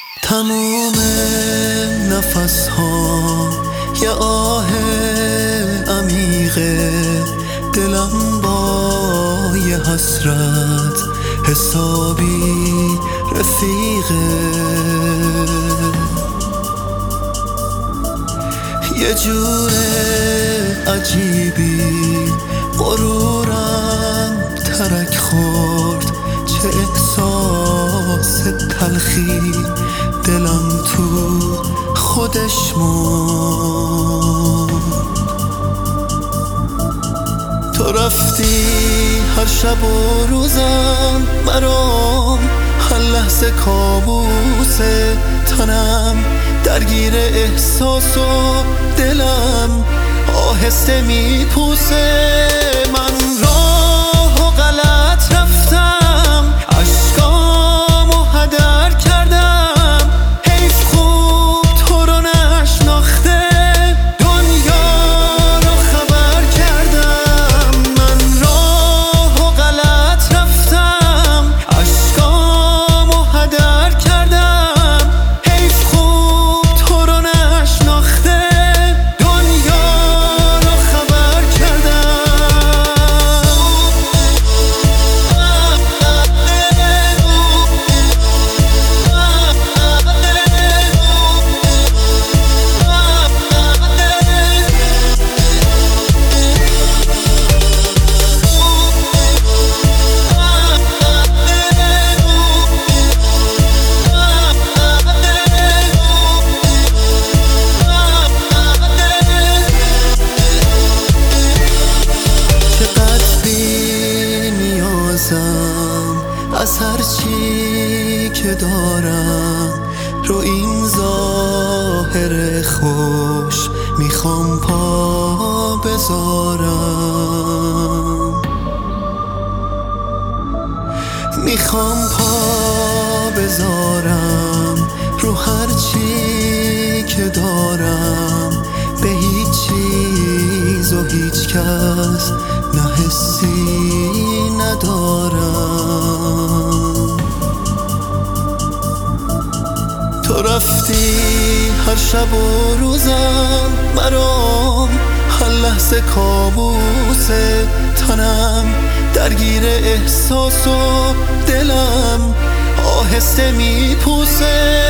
تموم نفس ها یه آه عمیقه، دلم با یه حسرت حسابی رفیقه. یه جور عجیبی غرورم ترک خورد، چه احساس تلخی دلم تو خودش موند. تو رفتی هر شب و روزم برام، هر لحظه کابوسه، تنم درگیر احساس و دلم آهسته میپوسه. من راه و غلط رفتم، اشکامو هدر کردم، حیف خوب تو رو نشناخته دنیا رو خبر کردم. من راه و غلط رفتم، اشکامو هدر کردم، حیف خوب تو رو نشناخته دنیا رو خبر کردم. از هر چی که دارم رو این ظاهر خوش میخوام پا بذارم، میخوام پا بذارم رو هر چی که دارم، به هیچ چیز و هیچ کس نه حسی ندارم. تو رفتی هر شب و روزم برام، هر لحظه کابوسه، تنم درگیر احساس و دلم آهسته میپوسه.